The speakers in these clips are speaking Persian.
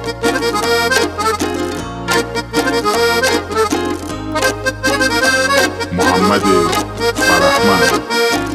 محمد فرحمند.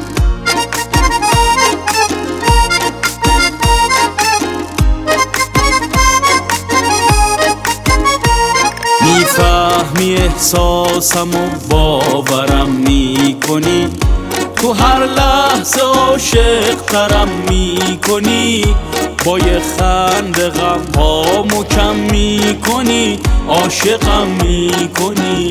میفهمی احساسم و باورم میکنی، تو هر لحظه عاشق ترم میکنی، با یه خنده غم ها مکم میکنی، عاشقم میکنی.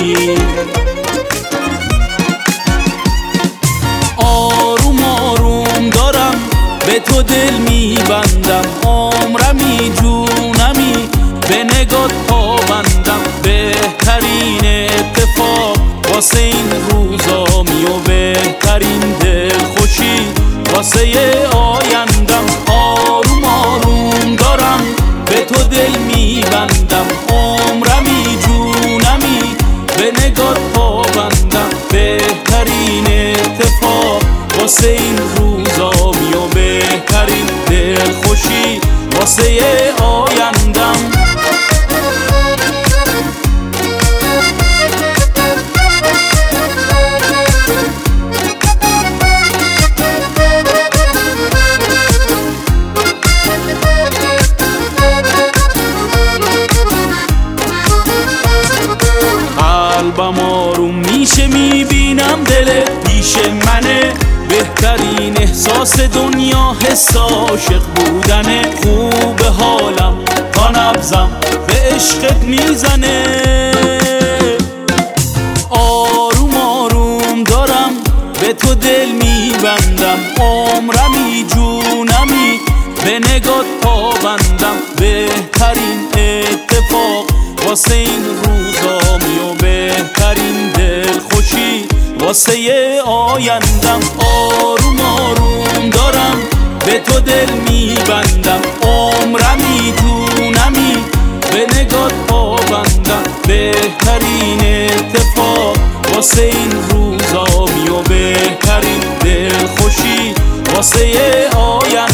آروم آروم دارم به تو دل میبندم، عمرمی جونمی به نگات پابندم، بهترین اتفاق واسه این روزامی و بهترین دلخوشی واسه آیندم. آروم آروم دارم به تو دل میبندم، عمرمی جونمی به نگات پابندم، بهترین اتفاق واسه این روزامی و بهترین دلخوشی واسه آیندم. قلبم آروم میشه میبینم دلت پیش منه، بهترین احساس دنیا حس عاشق بودنه، خوب حالم تا نبضم به عشقت میزنه. آروم آروم دارم به تو دل میبندم، عمرمی جونمی به نگات پابندم، بهترین اتفاق واسه این روزامی و بهترین دلخوشی واسه آیندم. آروم آروم دارم به تو دل میبندم، عمرمی جونمی به نگات پابندم، بهترین اتفاق واسه این روزامی و بهترین دلخوشی واسه آیندم.